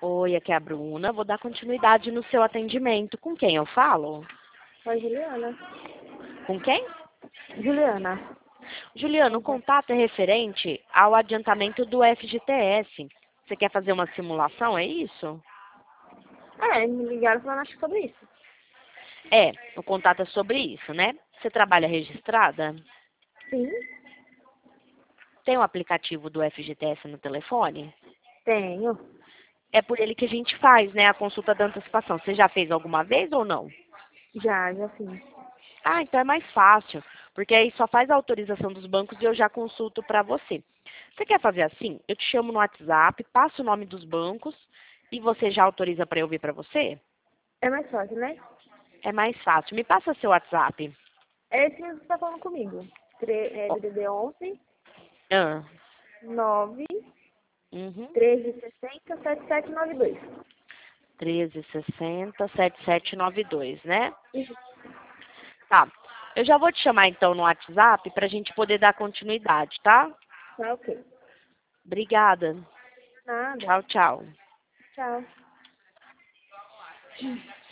Oi, aqui é a Bruna. Vou dar continuidade no seu atendimento. Com quem eu falo? Oi, Juliana. Com quem? Juliana. Juliano, o contato é referente ao adiantamento do FGTS. Você quer fazer uma simulação, é isso? Me ligaram falando acho que sobre isso. É, o contato é sobre isso, né? Você trabalha registrada? Sim, Tem o aplicativo do FGTS no telefone? tenho. É por ele que a gente faz, né, a consulta da antecipação. Você já fez alguma vez ou não? Já fiz. Ah, então é mais fácil, porque aí só faz a autorização dos bancos e eu já consulto para você. Você quer fazer assim? Eu te chamo no WhatsApp, passo o nome dos bancos e você já autoriza para eu ver para você? É mais fácil, né? É mais fácil. Me passa seu WhatsApp. É esse mesmo que você tá falando comigo. Ó, DDD 11 ah, 9 uhum, 1360 7792. 1360-7792, né? Isso. Tá. Eu já vou te chamar então no WhatsApp para a gente poder dar continuidade, tá? Tá ok. Obrigada. Nada. Tchau, tchau. Tchau.